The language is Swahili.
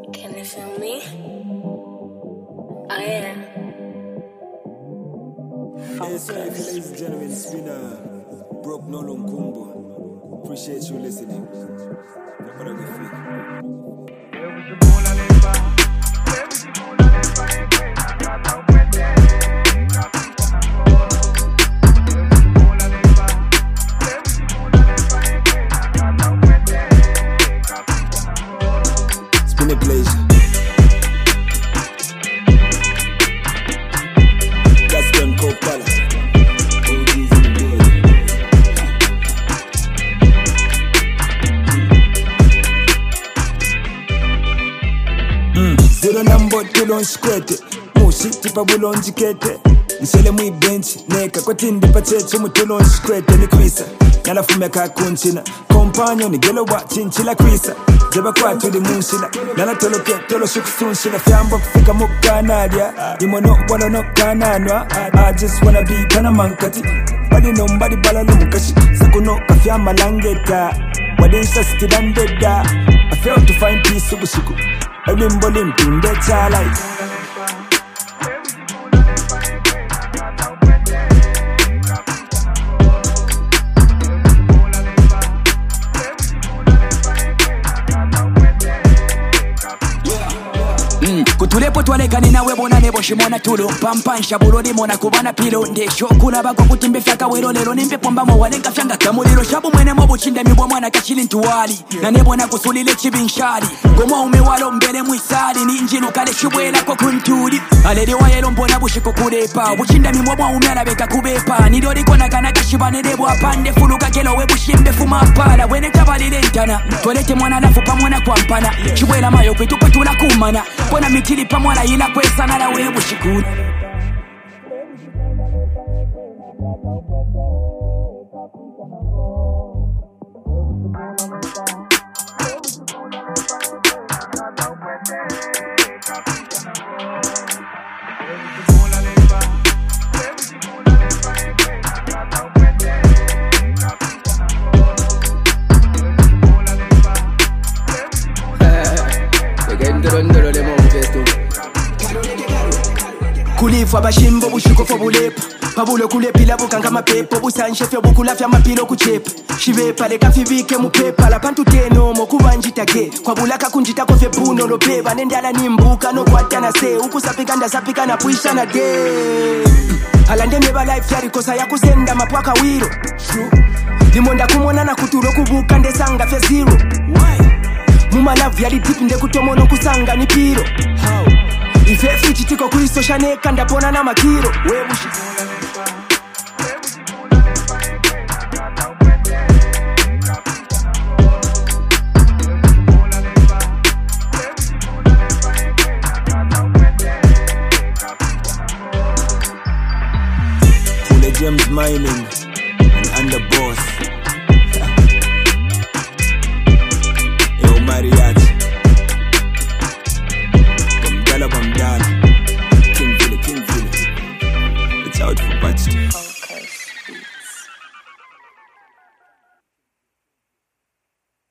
Can you feel me? I am. Yes, ladies and gentlemen, it's been Broke Nolom Kumbo. Appreciate you listening. It's been a pleasure. Zero number tulon squete mushi tipa bulonji kete Nishele mwi bench neka kwa tindi pachecho mutulon squete ni kwisa Nala fumeka kunchina Kompanyo ni gelo wa chinchila kwisa Jeba kwa tuli munshila Nala toloke tolo shukusunshila Fiambo kufika mukanadia Imono wano no kananwa I just wanna be kana mankati Badi nombadi balalo mukashi Sakuno kafia malangeta Wadinsa stidandeda I failed to find peace ubushiku Elimbo limpinde chalai Kutulepo twalekani nawe bona nebo shimona tulo Pampansha bulodi mona kubana pilo Ndesho kulaba kwa kutimbe fyaka wero lero Nimbe pomba mwalenga fyanga kamuliro Shabu mwene mwabu chinde mibwa mwana kachili ntuwali Na nebo na kusulile chibinshari Goma umewalo mbele mwisali Ni njino kale shubwela kwa kuntuli Alede wa yelo mbona bushiko kulepa Buchinda mibwa mwa umela beka kubepa Nidori kona kana kashibane nebo apande Fuluka kelo we bushimbe fumapala Wene tabalile ntana Tolete mwana lafu pamwana kwa mpana Shubwela mayo kwetu patula kumana Pona mitili pamwana ila kwesa na la webu shikuni Kulifa bashimbo bushiko fo bulepa Pabulo kulepila bukanga mapepo Busanshefyo bukulafya mapilo kuchepa Shivepa leka fivike mupepa La pantu teno mokuba njitake Kwa bulaka kunjita kofye puno lopeba Nendala nimbuka no kwa tana se Uku sapikanda sapikana puisha na de Alande meba life yari kosa ya kusenda mapwaka wiro Limonda kumona na kuturo kubuka ndesanga fya zero Muma love yali deep nde kutomono kusanga ni piro Ife fichitiko kuiso shaneka ndapona na makiro Webushi Full of James Mining and the boss